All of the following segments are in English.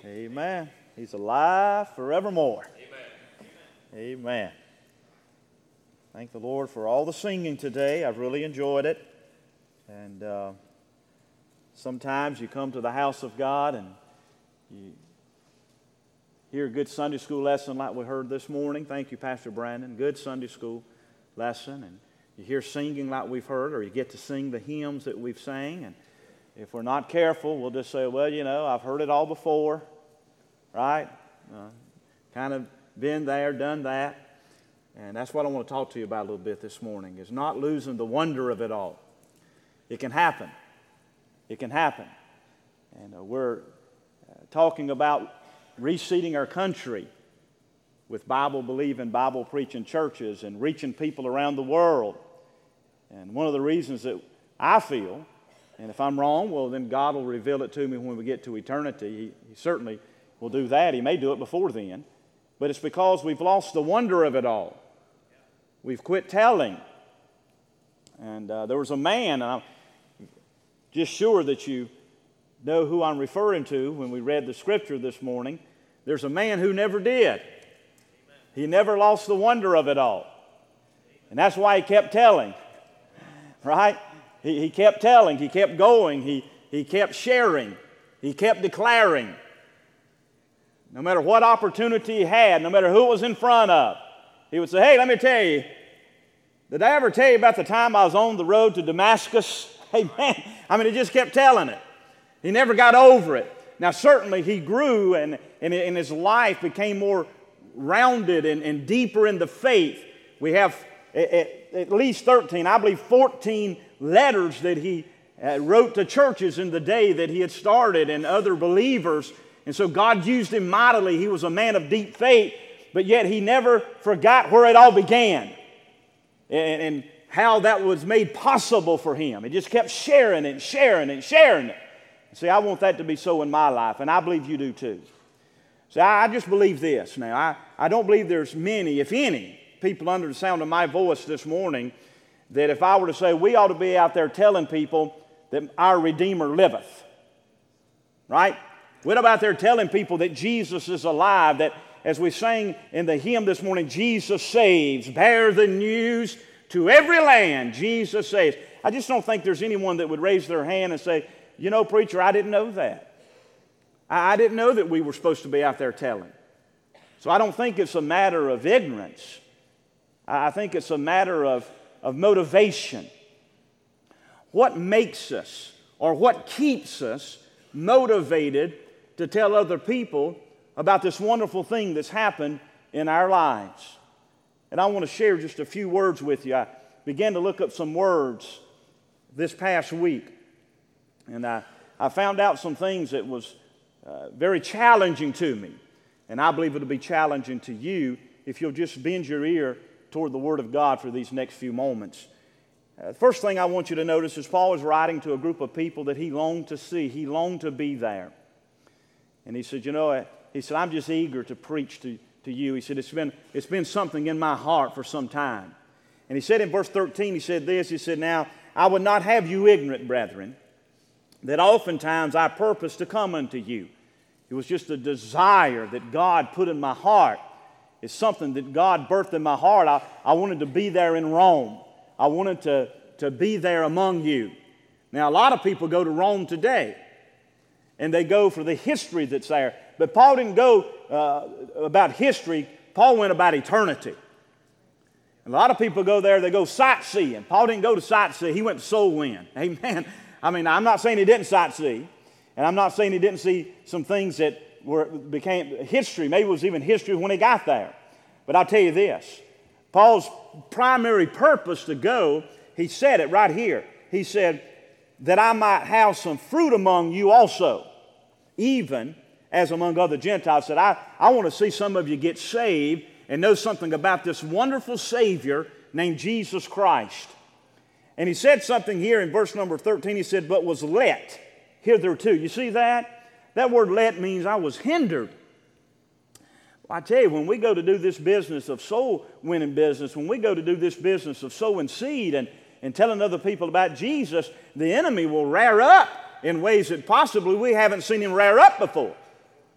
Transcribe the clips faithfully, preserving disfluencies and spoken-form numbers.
Amen. He's alive forevermore. Amen. Amen. Thank the Lord for all the singing today. I've really enjoyed it. And uh, sometimes you come to the house of God and you hear a good Sunday school lesson like we heard this morning. Thank you, Pastor Brandon. Good Sunday school lesson. And you hear singing like we've heard, or you get to sing the hymns that we've sang. And if we're not careful, we'll just say, well, you know, I've heard it all before, right? Uh, kind of been there, done that. And that's what I want to talk to you about a little bit this morning, is not losing the wonder of it all. It can happen. It can happen. And uh, we're uh, talking about reseeding our country with Bible-believing, Bible-preaching churches and reaching people around the world. And one of the reasons that I feel, and if I'm wrong, well, then God will reveal it to me when we get to eternity. He, he certainly will do that. He may do it before then. But it's because we've lost the wonder of it all. We've quit telling. And uh, there was a man, and I'm just sure that you know who I'm referring to when we read the scripture this morning. There's a man who never did. He never lost the wonder of it all. And that's why he kept telling. Right? He, he kept telling. He kept going. He, he kept sharing. He kept declaring. No matter what opportunity he had, no matter who it was in front of, he would say, hey, let me tell you, did I ever tell you about the time I was on the road to Damascus? Hey, man, I mean, he just kept telling it. He never got over it. Now, certainly he grew and, and, and his life became more rounded and, and deeper in the faith. We have at, at least thirteen, I believe fourteen letters that he uh, wrote to churches in the day that he had started and other believers. And so God used him mightily. He was a man of deep faith, but yet he never forgot where it all began and, and how that was made possible for him. He just kept sharing it and sharing it and sharing it. See, I want that to be so in my life, and I believe you do too. See, I just believe this now. I, I don't believe there's many, if any, people under the sound of my voice this morning that if I were to say we ought to be out there telling people that our Redeemer liveth, right? We're out there telling people that Jesus is alive, that as we sang in the hymn this morning, Jesus saves, bear the news to every land, Jesus saves. I just don't think there's anyone that would raise their hand and say, you know, preacher, I didn't know that. I, I didn't know that we were supposed to be out there telling. So I don't think it's a matter of ignorance. I, I think it's a matter of, of motivation. What makes us or what keeps us motivated to tell other people about this wonderful thing that's happened in our lives? And I want to share just a few words with you. I began to look up some words this past week, and I, I found out some things that was uh, very challenging to me, and I believe it'll be challenging to you if you'll just bend your ear toward the Word of God for these next few moments. Uh, first thing I want you to notice is Paul was writing to a group of people that he longed to see. He longed to be there. And he said, you know, he said, I'm just eager to preach to, to you. He said, it's been, it's been something in my heart for some time. And he said in verse thirteen, he said this, he said, now, I would not have you ignorant, brethren, that oftentimes I purpose to come unto you. It was just a desire that God put in my heart. It's something that God birthed in my heart. I, I wanted to be there in Rome. I wanted to, to be there among you. Now, a lot of people go to Rome today, and they go for the history that's there. But Paul didn't go uh, about history. Paul went about eternity. And a lot of people go there, they go sightseeing. Paul didn't go to sightsee. He went to soul win. Amen. I mean, I'm not saying he didn't sightsee, and I'm not saying he didn't see some things that were became history. Maybe it was even history when he got there. But I'll tell you this. Paul's primary purpose to go, he said it right here. He said, that I might have some fruit among you also, even as among other Gentiles. Said, I, I want to see some of you get saved and know something about this wonderful Savior named Jesus Christ. And he said something here in verse number thirteen. He said, but was let hitherto. You see that? That word let means I was hindered. Well, I tell you, when we go to do this business of soul winning business, when we go to do this business of sowing seed and, and telling other people about Jesus, the enemy will rear up in ways that possibly we haven't seen him rear up before.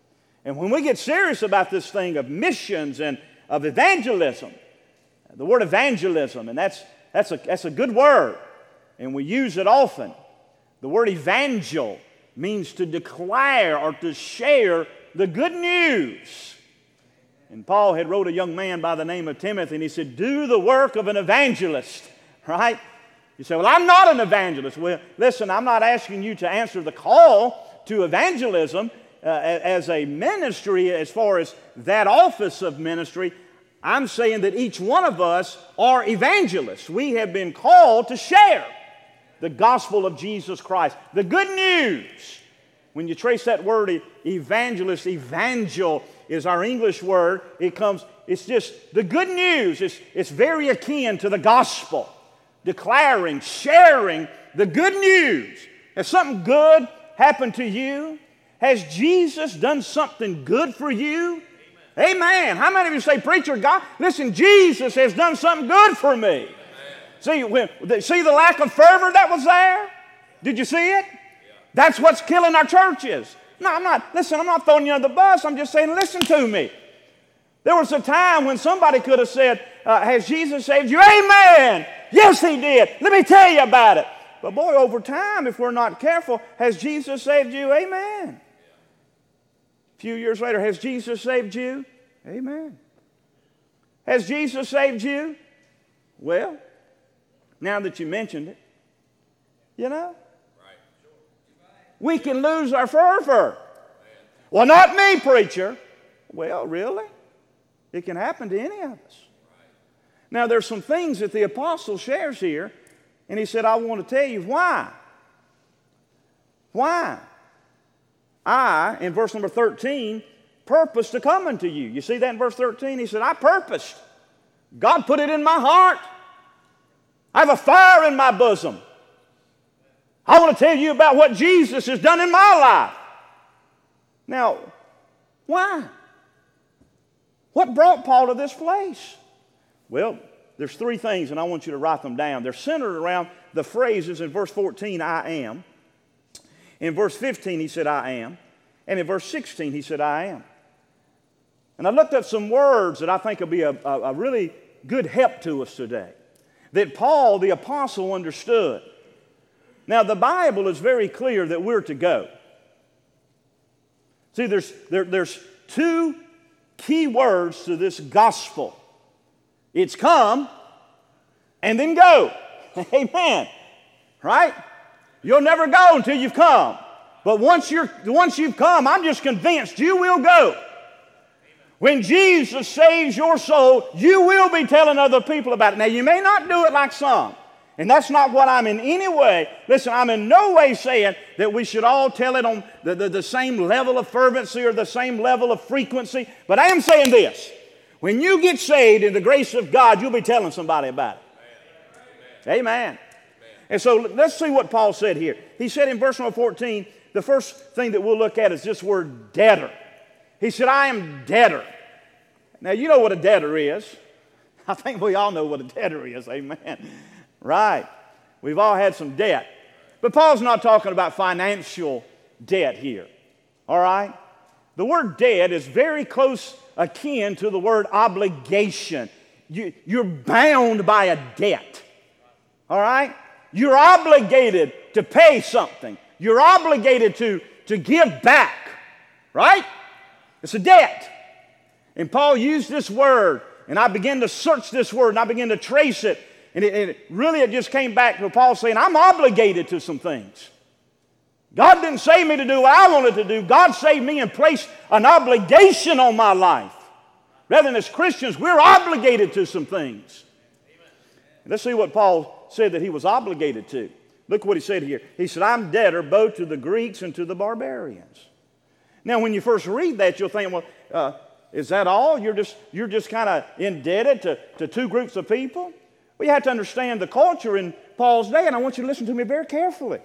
And when we get serious about this thing of missions and of evangelism, the word evangelism, and that's, that's, a, that's a good word, and we use it often. The word evangel means to declare or to share the good news. And Paul had wrote a young man by the name of Timothy, and he said, do the work of an evangelist, right? You say, well, I'm not an evangelist. Well, listen, I'm not asking you to answer the call to evangelism uh, as a ministry, as far as that office of ministry. I'm saying that each one of us are evangelists. We have been called to share the gospel of Jesus Christ, the good news. When you trace that word evangelist, evangel is our English word. It comes, it's just the good news. It's, it's very akin to the gospel. Declaring, sharing the good news. Has something good happened to you? Has Jesus done something good for you? Amen. Amen. How many of you say, preacher, God, listen, Jesus has done something good for me. Amen. See, when, see the lack of fervor that was there? Did you see it? Yeah. That's what's killing our churches. No, I'm not, listen, I'm not throwing you under the bus. I'm just saying, listen to me. There was a time when somebody could have said, uh, has Jesus saved you? Amen. Yes, he did. Let me tell you about it. But boy, over time, if we're not careful, has Jesus saved you? Amen. A few years later, has Jesus saved you? Amen. Has Jesus saved you? Well, now that you mentioned it, you know, we can lose our fervor. Well, not me, preacher. Well, really? It can happen to any of us. Now, there's some things that the apostle shares here, and he said, I want to tell you why. Why? I, in verse number thirteen, purposed to come unto you. You see that in verse thirteen? He said, I purposed. God put it in my heart. I have a fire in my bosom. I want to tell you about what Jesus has done in my life. Now, why? What brought Paul to this place? Well, there's three things, and I want you to write them down. They're centered around the phrases in verse fourteen, I am. In verse fifteen, he said, I am. And in verse sixteen, he said, I am. And I looked at some words that I think will be a, a, a really good help to us today, that Paul, the apostle, understood. Now, the Bible is very clear that we're to go. See, there's, there, there's two key words to this gospel. It's come and then go. Amen. Right? You'll never go until you've come. But once you're once you've come, I'm just convinced you will go. When Jesus saves your soul, you will be telling other people about it. Now, you may not do it like some. And that's not what I'm in any way. Listen, I'm in no way saying that we should all tell it on the, the, the same level of fervency or the same level of frequency. But I am saying this. When you get saved in the grace of God, you'll be telling somebody about it. Amen. Amen. Amen. And so let's see what Paul said here. He said in verse number fourteen, the first thing that we'll look at is this word debtor. He said, I am debtor. Now, you know what a debtor is. I think we all know what a debtor is. Amen. Right. We've all had some debt. But Paul's not talking about financial debt here. All right? The word debt is very close akin to the word obligation. You, you're bound by a debt. All right? You're obligated to pay something. You're obligated to, to give back. Right? It's a debt. And Paul used this word, and I began to search this word, and I began to trace it. And it, it really, it just came back to Paul saying, I'm obligated to some things. God didn't save me to do what I wanted to do. God saved me and placed an obligation on my life. Rather than as Christians, we're obligated to some things. Let's see what Paul said that he was obligated to. Look what he said here. He said, I'm debtor both to the Greeks and to the barbarians. Now, when you first read that, you'll think, well, uh, is that all? You're just, you're just kind of indebted to, to two groups of people? Well, you have to understand the culture in Paul's day, and I want you to listen to me very carefully.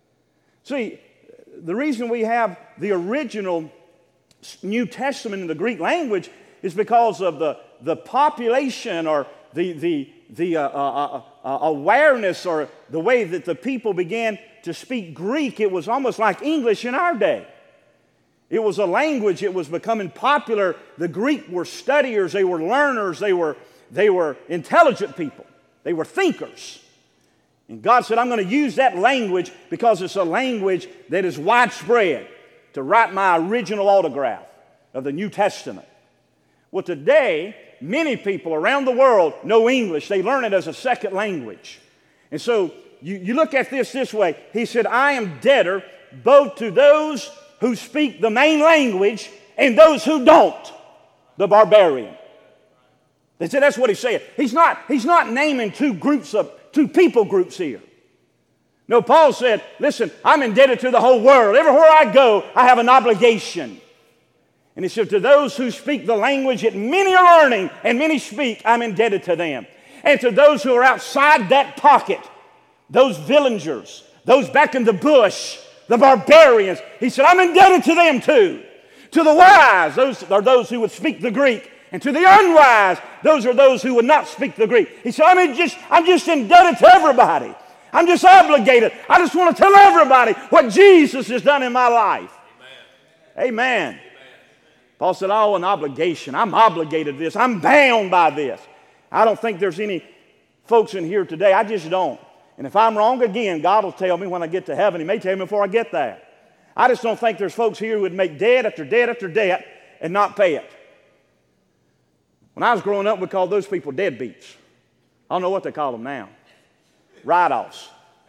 See, the reason we have the original New Testament in the Greek language is because of the, the population or the, the, the uh, uh, uh, awareness or the way that the people began to speak Greek. It was almost like English in our day. It was a language. It was becoming popular. The Greek were studiers. They were learners. They were, they were intelligent people. They were thinkers. And God said, I'm going to use that language because it's a language that is widespread to write my original autograph of the New Testament. Well, today, many people around the world know English. They learn it as a second language. And so you, you look at this this way. He said, I am debtor both to those who speak the main language and those who don't, the barbarian. They said that's what he's saying. He's not, he's not naming two groups of, two people groups here. No, Paul said, listen, I'm indebted to the whole world. Everywhere I go, I have an obligation. And he said, to those who speak the language that many are learning and many speak, I'm indebted to them. And to those who are outside that pocket, those villagers, those back in the bush, the barbarians, he said, I'm indebted to them too. To the wise, those are those who would speak the Greek. And to the unwise, those are those who would not speak the Greek. He said, I'm just, I'm just indebted to everybody. I'm just obligated. I just want to tell everybody what Jesus has done in my life. Amen. Amen. Amen. Paul said, oh, an obligation. I'm obligated to this. I'm bound by this. I don't think there's any folks in here today. I just don't. And if I'm wrong again, God will tell me when I get to heaven. He may tell me before I get there. I just don't think there's folks here who would make debt after debt after debt and not pay it. When I was growing up, we called those people deadbeats. I don't know what they call them now. Write-offs.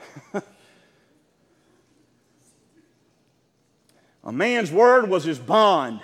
A man's word was his bond.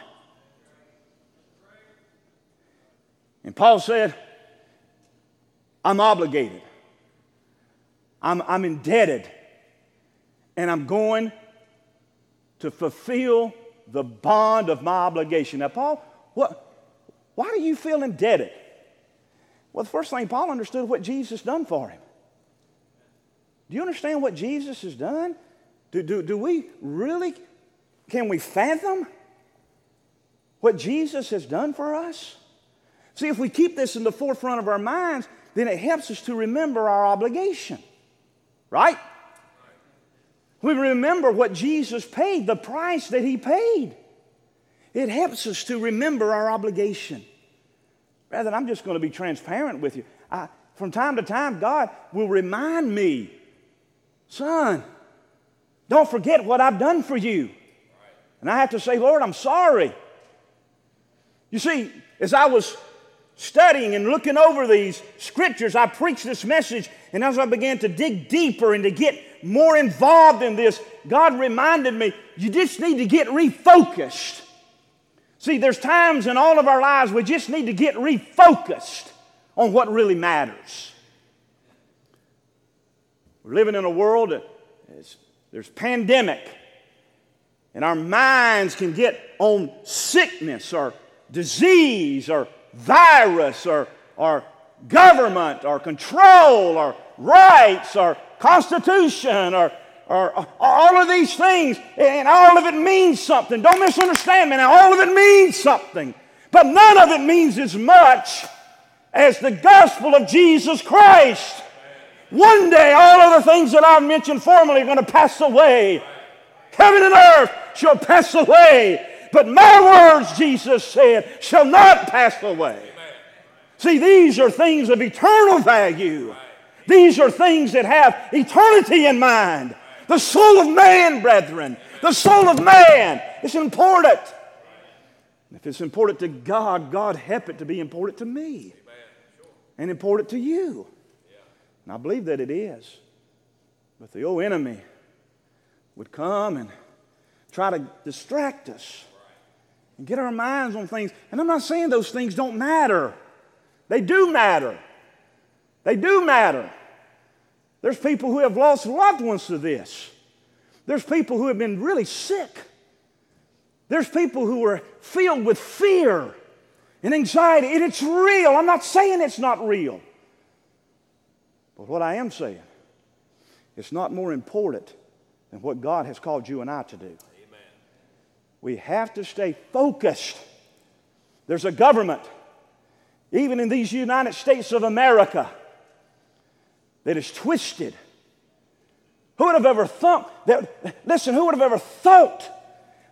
And Paul said, I'm obligated. I'm, I'm indebted. And I'm going to fulfill the bond of my obligation. Now, Paul, what, why do you feel indebted? Well, the first thing, Paul understood what Jesus done for him. Do you understand what Jesus has done? Do, do, do we really, can we fathom what Jesus has done for us? See, if we keep this in the forefront of our minds, then it helps us to remember our obligation. Right? We remember what Jesus paid, the price that He paid. It helps us to remember our obligation. Rather, I'm just going to be transparent with you. I, from time to time, God will remind me, son, don't forget what I've done for you. And I have to say, Lord, I'm sorry. You see, as I was studying and looking over these scriptures, I preached this message, and as I began to dig deeper and to get more involved in this, God reminded me, you just need to get refocused. See, there's times in all of our lives we just need to get refocused on what really matters. We're living in a world that is, there's pandemic, and our minds can get on sickness or disease or virus or, or government or control or rights or constitution or, or, or all of these things, and all of it means something. Don't misunderstand me now. All of it means something, but none of it means as much as the gospel of Jesus Christ. One day all of the things that I've mentioned formerly are going to pass away. Heaven and earth shall pass away, but my words, Jesus said, shall not pass away. Amen. See, these are things of eternal value. Right. These are things that have eternity in mind. Right. The soul of man, brethren, Amen. The soul of man is important. Right. If it's important to God, God help it to be important to me. Sure. And important to you. Yeah. And I believe that it is. But the old enemy would come and try to distract us and get our minds on things. And I'm not saying those things don't matter. They do matter. They do matter. There's people who have lost loved ones to this. There's people who have been really sick. There's people who are filled with fear and anxiety. And it's real. I'm not saying it's not real. But what I am saying, it's not more important than what God has called you and I to do. We have to stay focused. There's a government, even in these United States of America, that is twisted. Who would have ever thought that, listen, who would have ever thought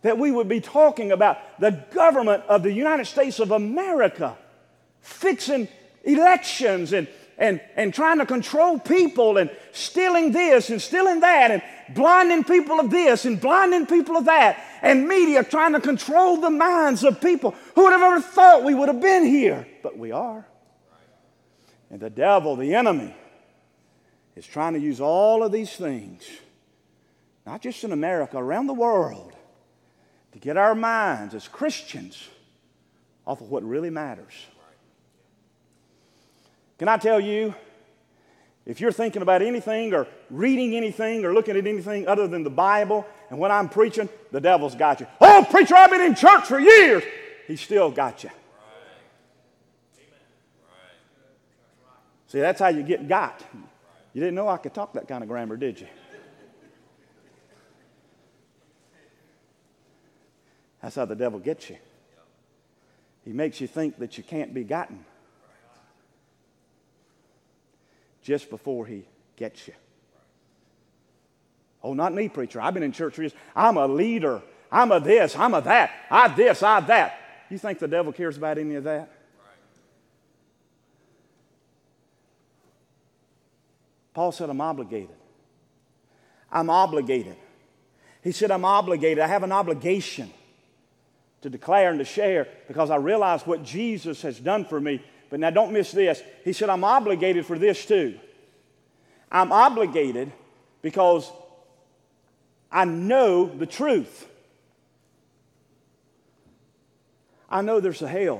that we would be talking about the government of the United States of America fixing elections and, and, and trying to control people and stealing this and stealing that and blinding people of this and blinding people of that, and media trying to control the minds of people. Who would have ever thought we would have been here? But we are. And the devil, the enemy, is trying to use all of these things, not just in America, around the world, to get our minds as Christians off of what really matters. Can I tell you, if you're thinking about anything or reading anything or looking at anything other than the Bible, and when I'm preaching, the devil's got you. Oh, preacher, I've been in church for years. He's still got you. See, that's how you get got. You didn't know I could talk that kind of grammar, did you? That's how the devil gets you. He makes you think that you can't be gotten just before he gets you. Oh, not me, preacher. I've been in church for years. I'm a leader. I'm a this. I'm a that. I this. I that. You think the devil cares about any of that? Paul said, I'm obligated. I'm obligated. He said, I'm obligated. I have an obligation to declare and to share because I realize what Jesus has done for me. But now don't miss this. He said, I'm obligated for this too. I'm obligated because I know the truth. I know there's a hell.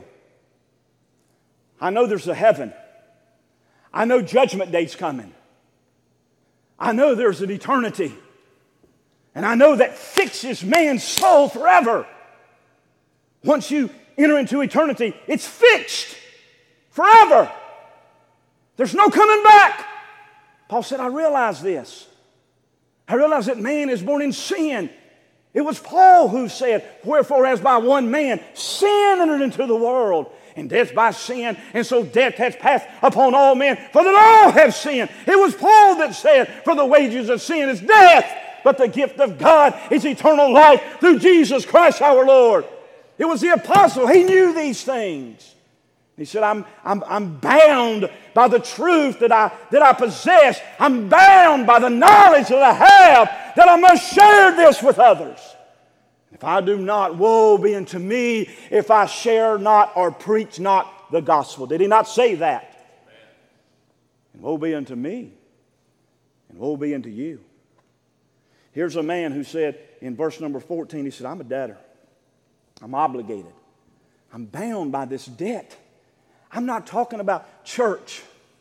I know there's a heaven. I know judgment day's coming. I know there's an eternity. And I know that fixes man's soul forever. Once you enter into eternity, it's fixed forever. There's no coming back. Paul said, I realize this. I realize that man is born in sin. It was Paul who said, wherefore as by one man sin entered into the world, and death by sin, and so death has passed upon all men, for that all have sinned. It was Paul that said, for the wages of sin is death, but the gift of God is eternal life through Jesus Christ our Lord. It was the apostle. He knew these things. He said, I'm, I'm, I'm bound by the truth that I, that I possess. I'm bound by the knowledge that I have, that I must share this with others. If I do not, woe be unto me if I share not or preach not the gospel. Did he not say that? And woe be unto me, and woe be unto you. Here's a man who said in verse number fourteen, he said, I'm a debtor. I'm obligated. I'm bound by this debt. I'm not talking about church.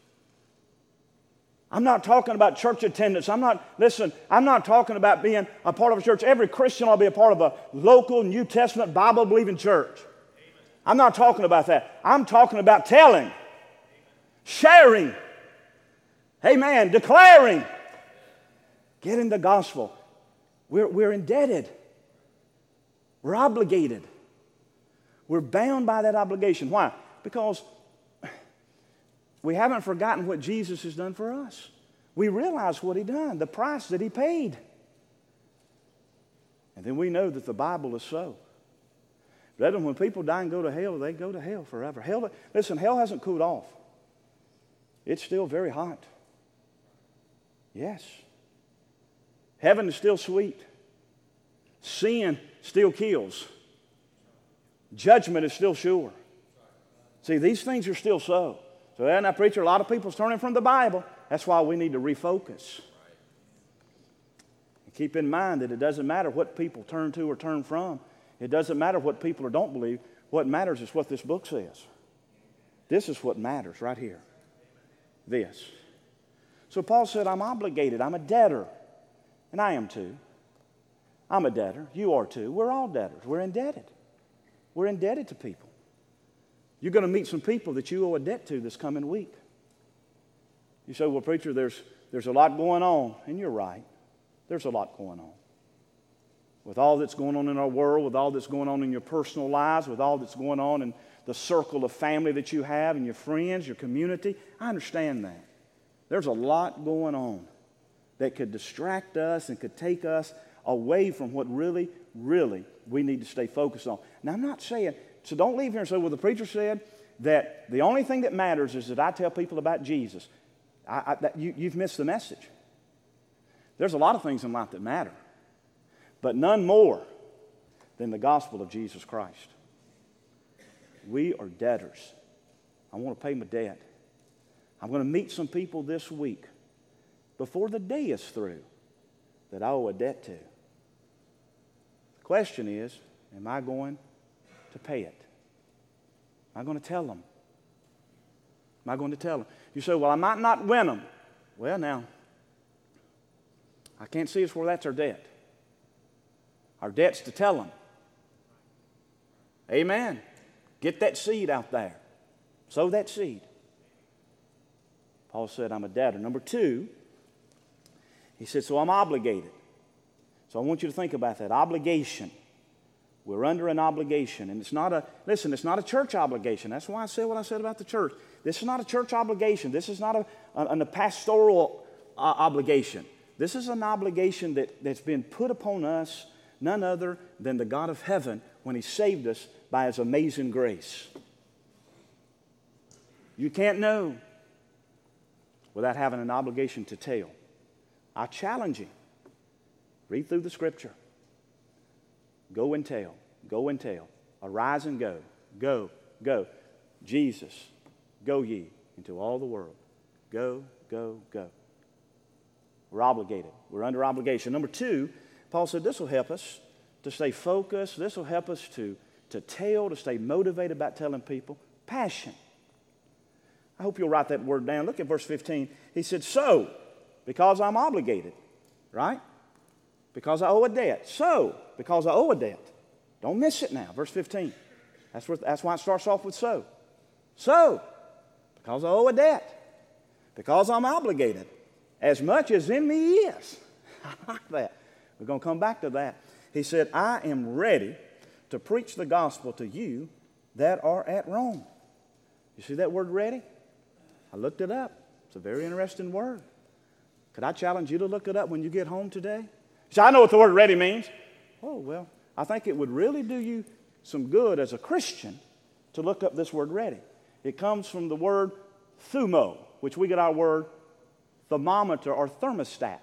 I'm not talking about church attendance. I'm not, listen, I'm not talking about being a part of a church. Every Christian ought to be a part of a local New Testament Bible-believing church. I'm not talking about that. I'm talking about telling, sharing, amen, declaring, getting the gospel. We're, we're indebted. We're obligated. We're bound by that obligation. Why? Because we haven't forgotten what Jesus has done for us. We realize what he done, the price that he paid. And then we know that the Bible is so. Brethren, when people die and go to hell, they go to hell forever. Hell, listen, hell hasn't cooled off. It's still very hot. Yes. Heaven is still sweet. Sin still kills. Judgment is still sure. See, these things are still so. So, and I preach, a lot of people's turning from the Bible. That's why we need to refocus. And keep in mind that it doesn't matter what people turn to or turn from. It doesn't matter what people or don't believe. What matters is what this book says. This is what matters right here. This. So Paul said, I'm obligated. I'm a debtor. And I am too. I'm a debtor. You are too. We're all debtors. We're indebted. We're indebted to people. You're going to meet some people that you owe a debt to this coming week. You say, well, preacher, there's, there's a lot going on. And you're right. There's a lot going on. With all that's going on in our world, with all that's going on in your personal lives, with all that's going on in the circle of family that you have and your friends, your community, I understand that. There's a lot going on that could distract us and could take us away from what really, really we need to stay focused on. Now, I'm not saying, so don't leave here and say, well, the preacher said that the only thing that matters is that I tell people about Jesus. I, I, that, you, you've missed the message. There's a lot of things in life that matter, but none more than the gospel of Jesus Christ. We are debtors. I want to pay my debt. I'm going to meet some people this week before the day is through that I owe a debt to. The question is, am I going to pay it? Am I going to tell them? Am I going to tell them? You say, well, I might not win them. Well, now, I can't see us where that's our debt. Our debt's to tell them. Amen. Get that seed out there. Sow that seed. Paul said, I'm a debtor. Number two, he said, so I'm obligated. So I want you to think about that. Obligation. We're under an obligation. And it's not a, listen, it's not a church obligation. That's why I said what I said about the church. This is not a church obligation. This is not a, a, a pastoral uh, obligation. This is an obligation that, that's been put upon us, none other than the God of heaven when He saved us by His amazing grace. You can't know without having an obligation to tell. I challenge you. Read through the Scripture. Go and tell. Go and tell. Arise and go. Go. Go. Jesus, go ye into all the world. Go, go, go. We're obligated. We're under obligation. Number two, Paul said this will help us to stay focused. This will help us to, to tell, to stay motivated about telling people. Passion. I hope you'll write that word down. Look at verse fifteen. He said, so, because I'm obligated, right? Because I owe a debt. So, because I owe a debt. Don't miss it now. Verse fifteen. That's, where, that's why it starts off with so. So, because I owe a debt. Because I'm obligated. As much as in me is. I like that. We're going to come back to that. He said, I am ready to preach the gospel to you that are at Rome. You see that word ready? I looked it up. It's a very interesting word. Could I challenge you to look it up when you get home today? So I know what the word ready means. Oh, well, I think it would really do you some good as a Christian to look up this word ready. It comes from the word thumo, which we get our word thermometer or thermostat.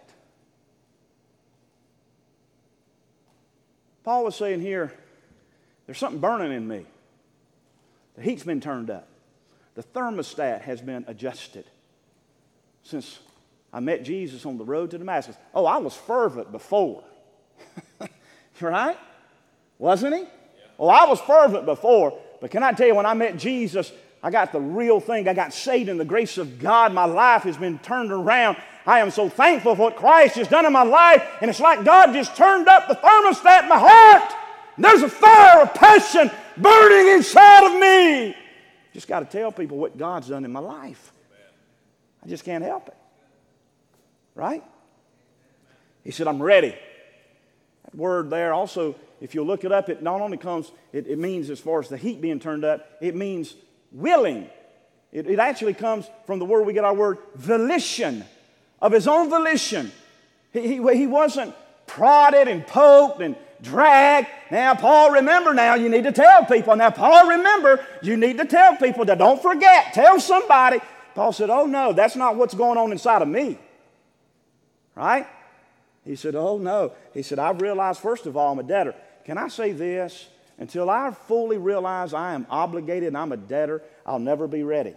Paul was saying here, there's something burning in me. The heat's been turned up. The thermostat has been adjusted since I met Jesus on the road to Damascus. Oh, I was fervent before. Right? Wasn't he? Yeah. Oh, I was fervent before. But can I tell you, when I met Jesus, I got the real thing. I got saved in the grace of God. My life has been turned around. I am so thankful for what Christ has done in my life. And it's like God just turned up the thermostat in my heart. And there's a fire of passion burning inside of me. Just got to tell people what God's done in my life. I just can't help it. Right? He said, I'm ready. That word there also, if you look it up, it not only comes, it, it means as far as the heat being turned up, it means willing. It, it actually comes from the word we get our word volition, of his own volition. He, he, he wasn't prodded and poked and dragged. Now, Paul, remember now, you need to tell people. Now, Paul, remember, you need to tell people that don't forget. Tell somebody. Paul said, oh, no, that's not what's going on inside of me. Right? He said, oh, no. He said, I've realized, first of all, I'm a debtor. Can I say this? Until I fully realize I am obligated and I'm a debtor, I'll never be ready.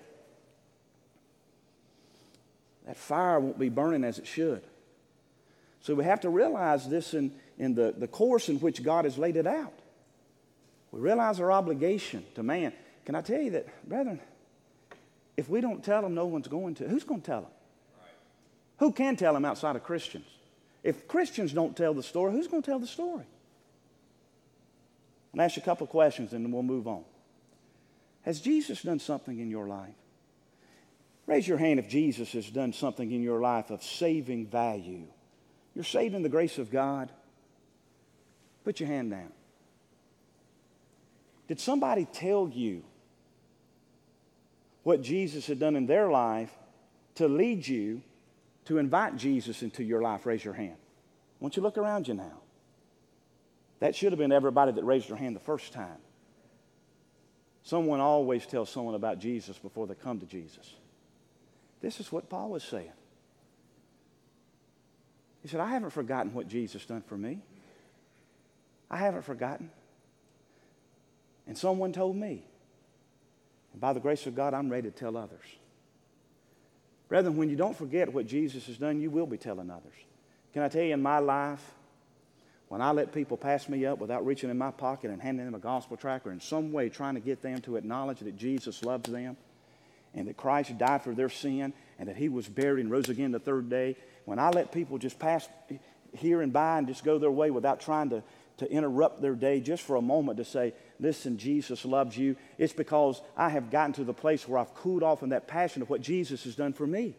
That fire won't be burning as it should. So we have to realize this in, in the, the course in which God has laid it out. We realize our obligation to man. Can I tell you that, brethren, if we don't tell them, no one's going to. Who's going to tell them? Right. Who can tell them outside of Christians? If Christians don't tell the story, who's going to tell the story? I'll ask you a couple of questions and then we'll move on. Has Jesus done something in your life? Raise your hand if Jesus has done something in your life of saving value. You're saved in the grace of God. Put your hand down. Did somebody tell you what Jesus had done in their life to lead you to invite Jesus into your life? Raise your hand. I want you to look around you now. That should have been everybody that raised their hand the first time. Someone always tells someone about Jesus before they come to Jesus. This is what Paul was saying. He said, I haven't forgotten what Jesus done for me. I haven't forgotten. And someone told me. And by the grace of God, I'm ready to tell others. Brethren, when you don't forget what Jesus has done, you will be telling others. Can I tell you, in my life, when I let people pass me up without reaching in my pocket and handing them a gospel tract or in some way trying to get them to acknowledge that Jesus loves them and that Christ died for their sin and that he was buried and rose again the third day, when I let people just pass here and by and just go their way without trying to, to interrupt their day just for a moment to say, listen, Jesus loves you, it's because I have gotten to the place where I've cooled off in that passion of what Jesus has done for me.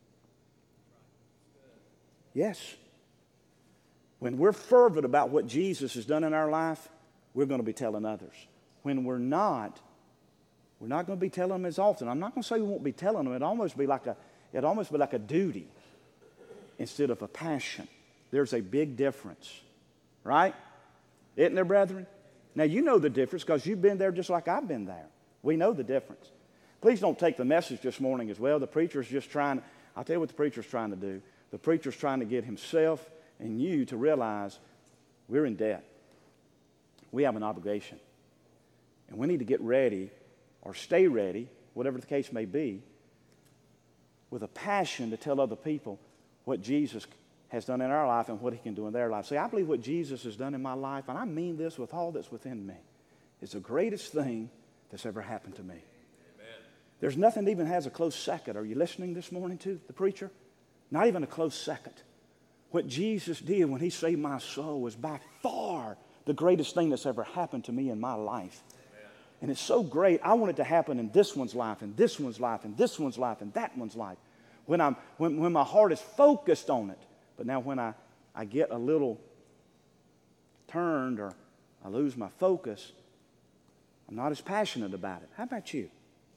Yes. When we're fervent about what Jesus has done in our life, we're going to be telling others. When we're not, we're not going to be telling them as often. I'm not going to say we won't be telling them. It'd almost be like a, it'd almost be like a duty instead of a passion. There's a big difference, right? Isn't there, brethren? Now, you know the difference because you've been there just like I've been there. We know the difference. Please don't take the message this morning as well. The preacher's just trying, I'll tell you what the preacher's trying to do. The preacher's trying to get himself and you to realize we're in debt. We have an obligation. And we need to get ready or stay ready, whatever the case may be, with a passion to tell other people what Jesus has done in our life and what he can do in their life. See, I believe what Jesus has done in my life, and I mean this with all that's within me, is the greatest thing that's ever happened to me. Amen. There's nothing that even has a close second. Are you listening this morning to the preacher? Not even a close second. What Jesus did when he saved my soul was by far the greatest thing that's ever happened to me in my life. Amen. And it's so great. I want it to happen in this one's life, and this one's life, and this one's life, and that one's life. When, I'm, when, when my heart is focused on it. But now when I, I get a little turned or I lose my focus, I'm not as passionate about it. How about you?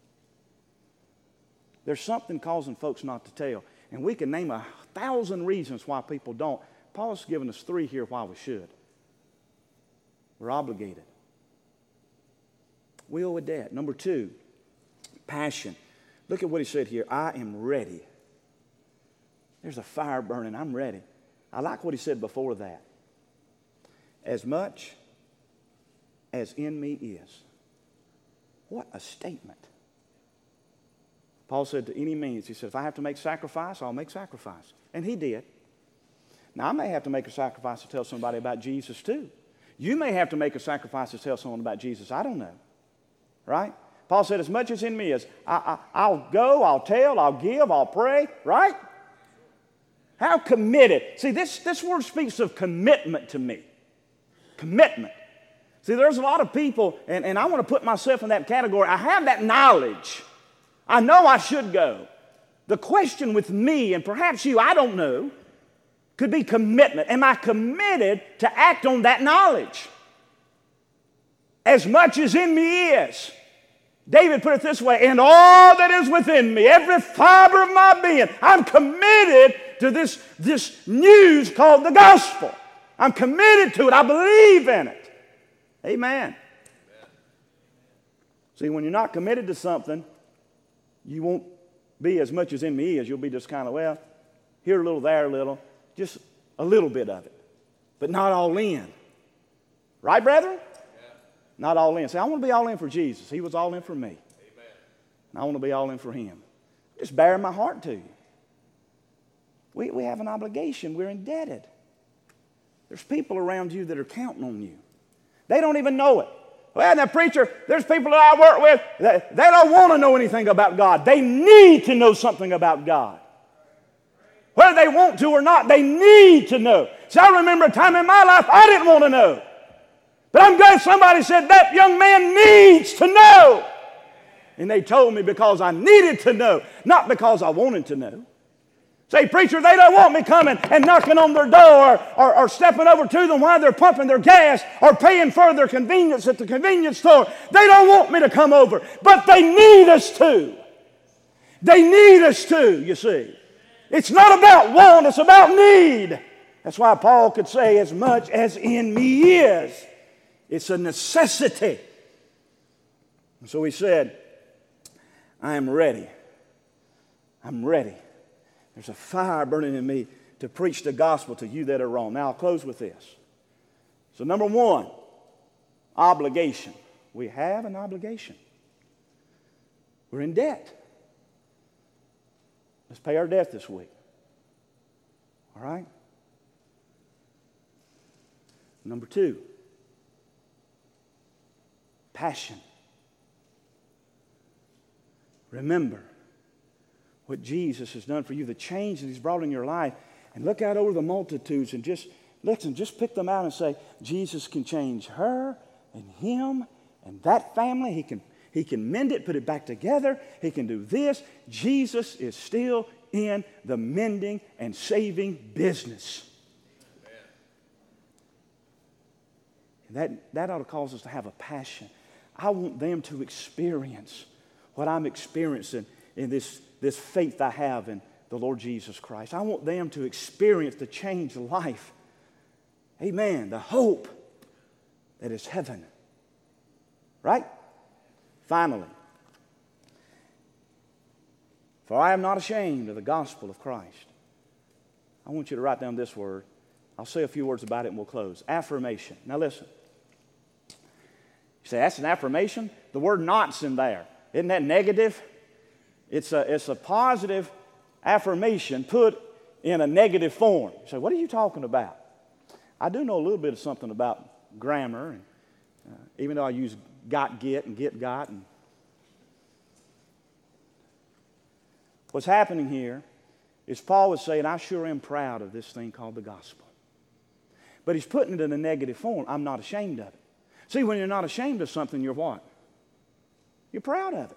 There's something causing folks not to tell. And we can name a thousand reasons why people don't. Paul's given us three here why we should. We're obligated. We owe a debt. Number two, passion. Look at what he said here. I am ready. There's a fire burning. I'm ready. I like what he said before that. As much as in me is. What a statement. Paul said to any means, he said, if I have to make sacrifice, I'll make sacrifice. And he did. Now, I may have to make a sacrifice to tell somebody about Jesus too. You may have to make a sacrifice to tell someone about Jesus. I don't know. Right? Paul said, as much as in me is, I, I, I'll go, I'll tell, I'll give, I'll pray. Right? How committed. See, this, this word speaks of commitment to me. Commitment. See, there's a lot of people, and, and I want to put myself in that category. I have that knowledge. I know I should go. The question with me, and perhaps you, I don't know, could be commitment. Am I committed to act on that knowledge? As much as in me is. David put it this way, and all that is within me, every fiber of my being, I'm committed to this, this news called the gospel. I'm committed to it. I believe in it. Amen. Amen. See, when you're not committed to something, you won't be as much as in me as you'll be just kind of, well, here a little, there a little, just a little bit of it, but not all in. Right, brethren? Yeah. Not all in. See, I want to be all in for Jesus. He was all in for me. Amen. And I want to be all in for him. Just bearing my heart to you. We, we have an obligation. We're indebted. There's people around you that are counting on you. They don't even know it. Well, now, preacher, there's people that I work with, they, they don't want to know anything about God. They need to know something about God. Whether they want to or not, they need to know. See, I remember a time in my life I didn't want to know. But I'm glad somebody said, that young man needs to know. And they told me because I needed to know, not because I wanted to know. Say, preacher, they don't want me coming and knocking on their door or, or, or stepping over to them while they're pumping their gas or paying for their convenience at the convenience store. They don't want me to come over, but they need us to. They need us to, you see. It's not about want, it's about need. That's why Paul could say, as much as in me is. It's a necessity. And so he said, I am ready. I'm ready. There's a fire burning in me to preach the gospel to you that are wrong. Now I'll close with this. So number one, obligation. We have an obligation. We're in debt. Let's pay our debt this week. All right? Number two, passion. Remember what Jesus has done for you, the change that He's brought in your life, and look out over the multitudes and just, listen, just pick them out and say, Jesus can change her and him and that family. He can, he can mend it, put it back together. He can do this. Jesus is still in the mending and saving business. And that, that ought to cause us to have a passion. I want them to experience what I'm experiencing in this, this faith I have in the Lord Jesus Christ. I want them to experience the changed life. Amen. The hope that is heaven. Right? Finally, for I am not ashamed of the gospel of Christ. I want you to write down this word. I'll say a few words about it and we'll close. Affirmation. Now listen. You say, that's an affirmation? The word not's in there. Isn't that negative? It's a, it's a positive affirmation put in a negative form. You say, what are you talking about? I do know a little bit of something about grammar, and, uh, even though I use got, get, and get, got. And what's happening here is Paul was saying, I sure am proud of this thing called the gospel. But he's putting it in a negative form. I'm not ashamed of it. See, when you're not ashamed of something, you're what? You're proud of it.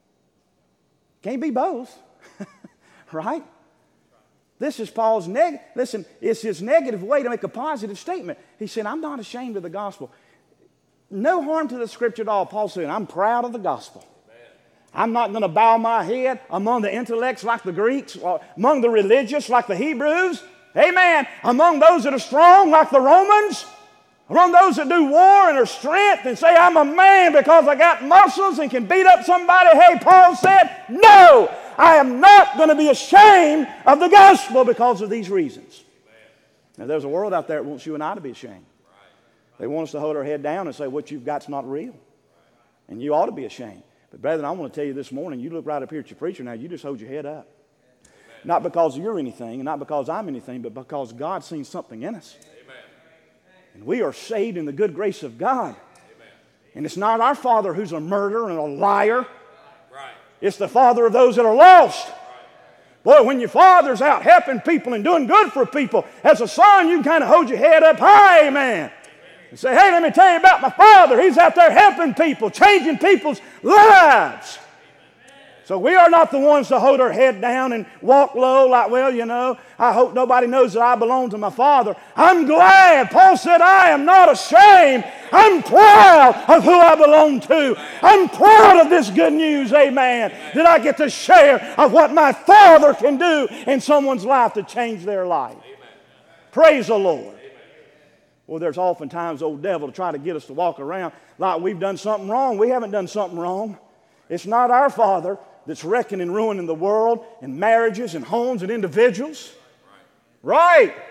Can't be both. Right? This is Paul's negative. Listen, it's his negative way to make a positive statement. He said, I'm not ashamed of the gospel. No harm to the scripture at all. Paul said, I'm proud of the gospel. Amen. I'm not going to bow my head among the intellects like the Greeks, or among the religious like the Hebrews. Amen. Among those that are strong like the Romans. Among those that do war and are strength and say, I'm a man because I got muscles and can beat up somebody. Hey, Paul said, no, I am not going to be ashamed of the gospel because of these reasons. Amen. Now, there's a world out there that wants you and I to be ashamed. Right. They want us to hold our head down and say, what you've got's not real. Right. And you ought to be ashamed. But brethren, I want to tell you this morning, you look right up here at your preacher now, you just hold your head up. Amen. Not because you're anything and not because I'm anything, but because God's seen something in us. And we are saved in the good grace of God. Amen. And it's not our Father who's a murderer and a liar. Right. It's the Father of those that are lost. Right. Boy, when your Father's out helping people and doing good for people, as a son, you can kind of hold your head up high, amen. And say, hey, let me tell you about my Father. He's out there helping people, changing people's lives. So we are not the ones to hold our head down and walk low like, well, you know, I hope nobody knows that I belong to my Father. I'm glad. Paul said, I am not ashamed. I'm proud of who I belong to. I'm proud of this good news, amen, that I get to share of what my Father can do in someone's life to change their life. Amen. Praise the Lord. Amen. Well, there's oftentimes old devil to try to get us to walk around like we've done something wrong. We haven't done something wrong. It's not our Father that's wrecking and ruining the world and marriages and homes and individuals. Right. Right.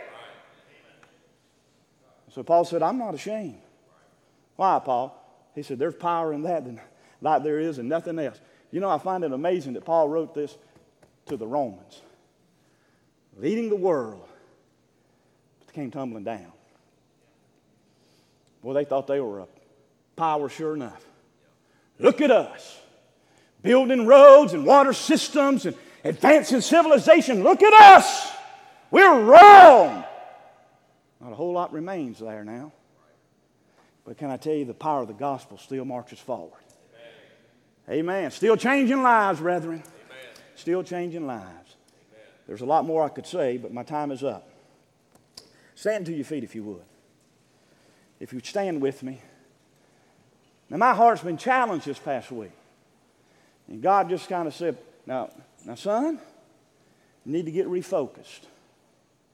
So Paul said, I'm not ashamed. Why, Paul? He said, there's power in that than, like there is in nothing else. You know, I find it amazing that Paul wrote this to the Romans. Leading the world, but they came tumbling down. Well, they thought they were a power sure enough. Look at us. Building roads and water systems and advancing civilization. Look at us. We're wrong. Not a whole lot remains there now. But can I tell you, the power of the gospel still marches forward. Amen. Amen. Still changing lives, brethren. Amen. Still changing lives. Amen. There's a lot more I could say, but my time is up. Stand to your feet if you would. If you'd stand with me. Now, my heart's been challenged this past week. And God just kind of said, now, now, son, you need to get refocused.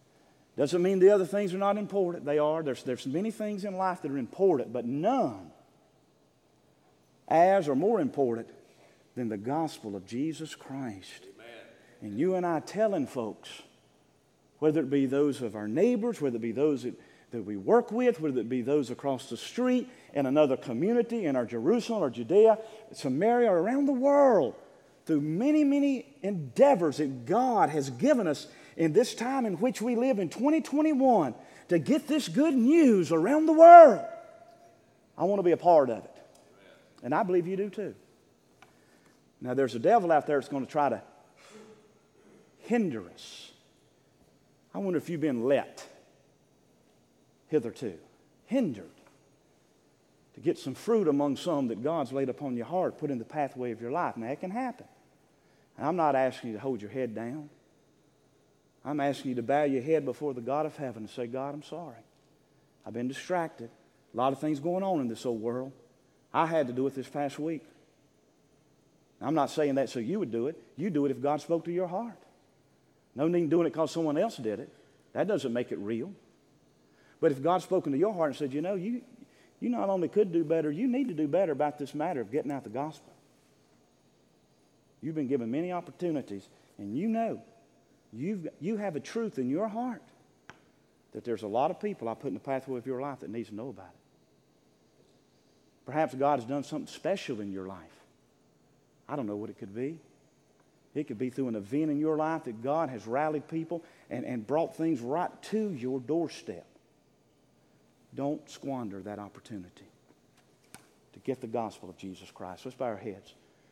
Doesn't mean the other things are not important. They are. There's, there's many things in life that are important, but none as or more important than the gospel of Jesus Christ. Amen. And you and I telling folks, whether it be those of our neighbors, whether it be those that, that we work with, whether it be those across the street, in another community, in our Jerusalem or Judea, Samaria, or around the world, through many, many endeavors that God has given us in this time in which we live in twenty twenty-one to get this good news around the world. I want to be a part of it. And I believe you do too. Now there's a devil out there that's going to try to hinder us. I wonder if you've been let hitherto, hindered, to get some fruit among some that God's laid upon your heart, put in the pathway of your life. Now it can happen. And I'm not asking you to hold your head down. I'm asking you to bow your head before the God of heaven and say, God, I'm sorry. I've been distracted. A lot of things going on in this old world. I had to do it this past week. I'm not saying that so you would do it. You do it if God spoke to your heart. No need doing it because someone else did it. That doesn't make it real. But if God's spoken to your heart and said, you know, you, you not only could do better, you need to do better about this matter of getting out the gospel. You've been given many opportunities, and you know, you've, you have a truth in your heart that there's a lot of people I put in the pathway of your life that needs to know about it. Perhaps God has done something special in your life. I don't know what it could be. It could be through an event in your life that God has rallied people and, and brought things right to your doorstep. Don't squander that opportunity to get the gospel of Jesus Christ. Let's bow our heads.